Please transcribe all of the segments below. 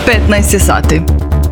15 je sati.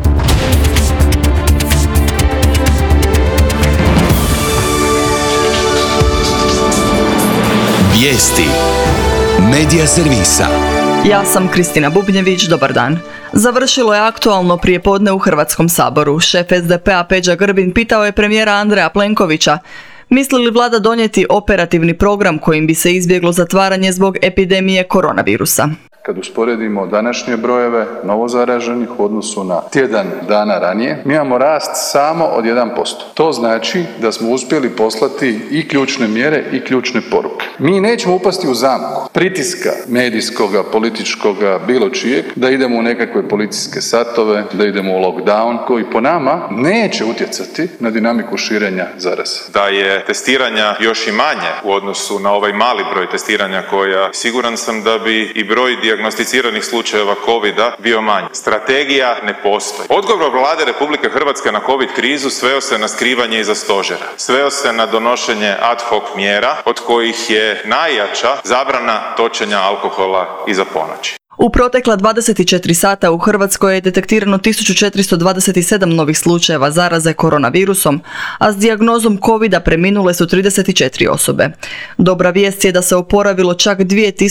Vijesti Medija servisa. Ja sam Kristina Bubnjević, dobar dan. Završilo je aktualno prijepodne u Hrvatskom saboru. Šef SDP-a Peđa Grbin pitao je premijera Andreja Plenkovića misli li vlada donijeti operativni program kojim bi se izbjeglo zatvaranje zbog epidemije koronavirusa. Kad usporedimo današnje brojeve novozaraženih u odnosu na tjedan dana ranije, mi imamo rast samo od 1%. To znači da smo uspjeli poslati i ključne mjere i ključne poruke. Mi nećemo upasti u zamku pritiska medijskoga, političkoga, bilo čijeg, da idemo u nekakve policijske satove, da idemo u lockdown, koji po nama neće utjecati na dinamiku širenja zaraze. Da je testiranja još i manje u odnosu na ovaj mali broj testiranja koja, siguran sam da bi i broj dijagnosticiranih slučajeva covida bio manji. Strategija ne postoji. Odgovor vlade Republike Hrvatske na covid krizu sveo se na skrivanje iza stožera. Sveo se na donošenje ad hoc mjera, od kojih je najjača zabrana točenja alkohola iza ponoći. U protekla 24 sata u Hrvatskoj je detektirano 1427 novih slučajeva zaraze koronavirusom, a s dijagnozom covida preminule su 34 osobe. Dobra vijest je da se oporavilo čak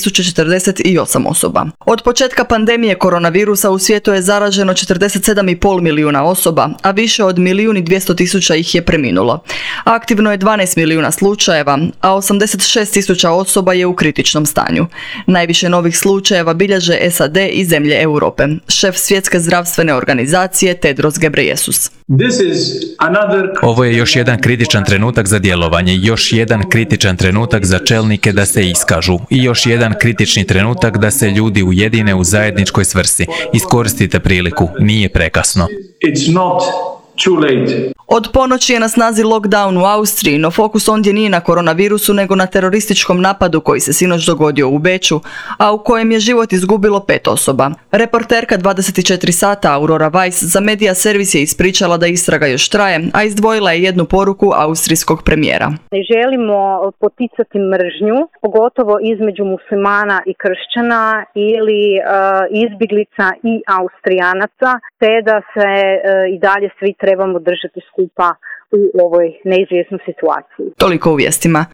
2048 osoba. Od početka pandemije koronavirusa u svijetu je zaraženo 47,5 milijuna osoba, a više od 1.200.000 ih je preminulo. Aktivno je 12 milijuna slučajeva, a 86.000 osoba je u kritičnom stanju. Najviše novih slučajeva bilježe SAD i zemlje Europe. Šef Svjetske zdravstvene organizacije Tedros Ghebreyesus. Ovo je još jedan kritičan trenutak za djelovanje, još jedan kritičan trenutak za čelnike da se iskažu i još jedan kritični trenutak da se ljudi ujedine u zajedničkoj svrsi. Iskoristite priliku, nije prekasno. Od ponoći je na snazi lockdown u Austriji, no fokus ondje nije na koronavirusu nego na terorističkom napadu koji se sinoć dogodio u Beču, a u kojem je život izgubilo 5 osoba. Reporterka 24 sata Aurora Weiss za Medija servis je ispričala da istraga još traje, a izdvojila je jednu poruku austrijskog premijera. Ne želimo poticati mržnju, pogotovo između muslimana i kršćana ili izbjeglica i Austrijanaca, te da se i dalje svi trebamo držati skupa u ovoj neizvjesnoj situaciji. Toliko u vijestima.